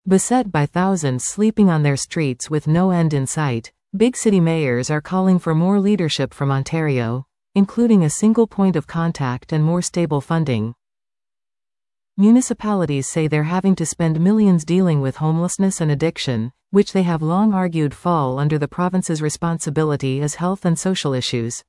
Beset by thousands sleeping on their streets with no end in sight, big city mayors are calling for more leadership from Ontario, including a single point of contact and more stable funding. Municipalities say they're having to spend millions dealing with homelessness and addiction, which they have long argued fall under the province's responsibility as health and social issues.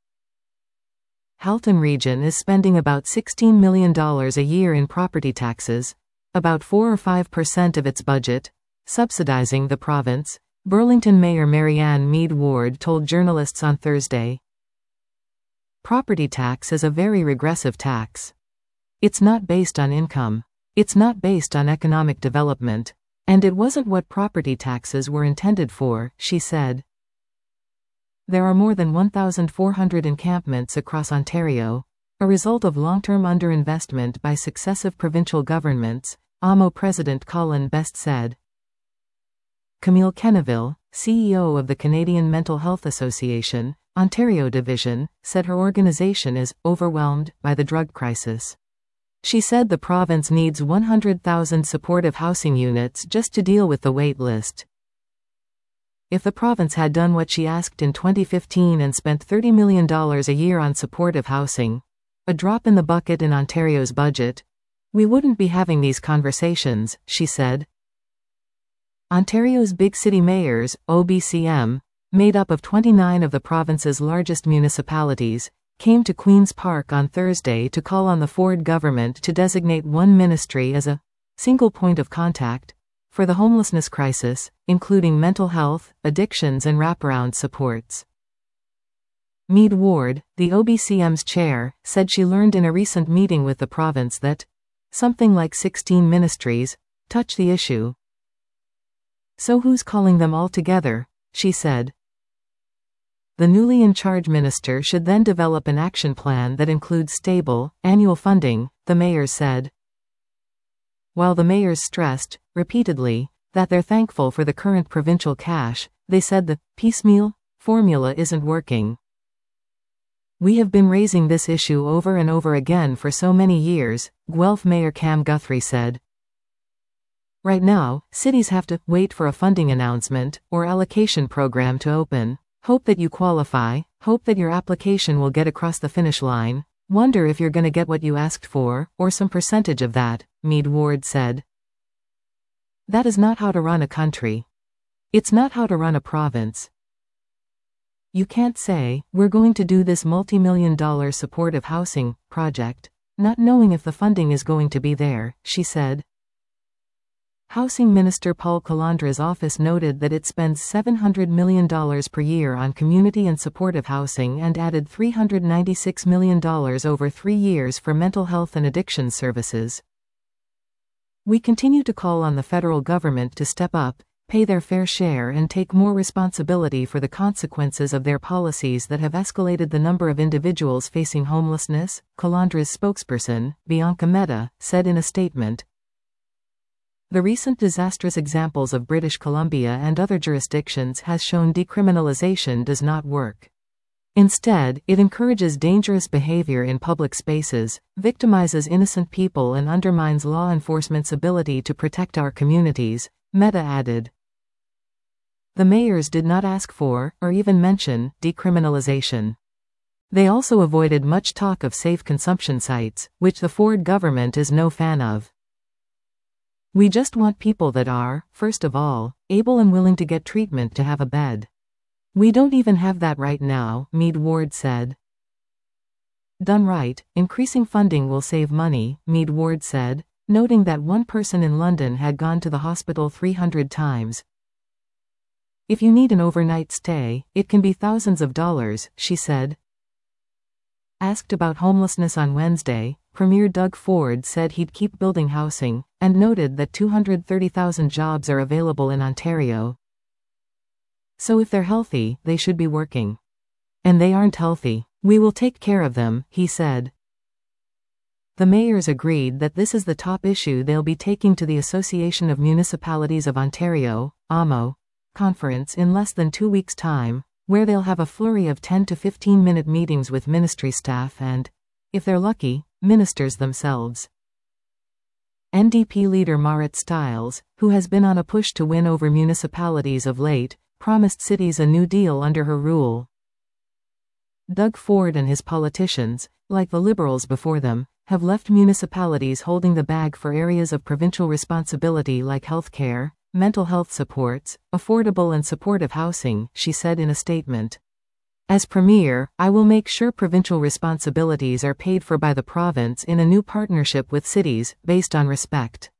Halton Region is spending about $16 million a year in property taxes, about 4 or 5% of its budget, subsidizing the province, Burlington Mayor Marianne Meed Ward told journalists on Thursday. Property tax is a very regressive tax. It's not based on income. It's not based on economic development. And it wasn't what property taxes were intended for, she said. There are more than 1,400 encampments across Ontario, a result of long-term underinvestment by successive provincial governments, AMO President Colin Best said. Camille Kenneville, CEO of the Canadian Mental Health Association, Ontario Division, said her organization is overwhelmed by the drug crisis. She said the province needs 100,000 supportive housing units just to deal with the wait list. If the province had done what she asked in 2015 and spent $30 million a year on supportive housing, a drop in the bucket in Ontario's budget, we wouldn't be having these conversations, she said. Ontario's Big City Mayors, OBCM, made up of 29 of the province's largest municipalities, came to Queen's Park on Thursday to call on the Ford government to designate one ministry as a single point of contact for the homelessness crisis, including mental health, addictions and wraparound supports. Meed Ward, the OBCM's chair, said she learned in a recent meeting with the province that something like 16 ministries touch the issue. So who's calling them all together? She said. The newly in charge minister should then develop an action plan that includes stable, annual funding, the mayors said. While the mayors stressed, repeatedly, that they're thankful for the current provincial cash, they said the piecemeal formula isn't working. We have been raising this issue over and over again for so many years, Guelph Mayor Cam Guthrie said. Right now, cities have to wait for a funding announcement or allocation program to open. Hope that you qualify, hope that your application will get across the finish line, wonder if you're going to get what you asked for, or some percentage of that, Meed Ward said. That is not how to run a country. It's not how to run a province. You can't say, we're going to do this multi-million-dollar supportive housing project, not knowing if the funding is going to be there, she said. Housing Minister Paul Calandra's office noted that it spends $700 million per year on community and supportive housing and added $396 million over 3 years for mental health and addiction services. We continue to call on the federal government to step up, pay their fair share and take more responsibility for the consequences of their policies that have escalated the number of individuals facing homelessness, Calandra's spokesperson, Bianca Mehta, said in a statement. The recent disastrous examples of British Columbia and other jurisdictions has shown decriminalization does not work. Instead, it encourages dangerous behavior in public spaces, victimizes innocent people and undermines law enforcement's ability to protect our communities, Mehta added. The mayors did not ask for, or even mention, decriminalization. They also avoided much talk of safe consumption sites, which the Ford government is no fan of. We just want people that are, first of all, able and willing to get treatment to have a bed. We don't even have that right now, Meed Ward said. Done right, increasing funding will save money, Meed Ward said, noting that one person in London had gone to the hospital 300 times. If you need an overnight stay, it can be thousands of dollars, she said. Asked about homelessness on Wednesday, Premier Doug Ford said he'd keep building housing, and noted that 230,000 jobs are available in Ontario. So if they're healthy, they should be working. And they aren't healthy. We will take care of them, he said. The mayors agreed that this is the top issue they'll be taking to the Association of Municipalities of Ontario, AMO, conference in less than 2 weeks' time, where they'll have a flurry of 10 to 15-minute meetings with ministry staff and, if they're lucky, ministers themselves. NDP leader Marit Stiles, who has been on a push to win over municipalities of late, promised cities a new deal under her rule. Doug Ford and his politicians, like the Liberals before them, have left municipalities holding the bag for areas of provincial responsibility like healthcare, mental health supports, affordable and supportive housing, she said in a statement. As Premier, I will make sure provincial responsibilities are paid for by the province in a new partnership with cities, based on respect.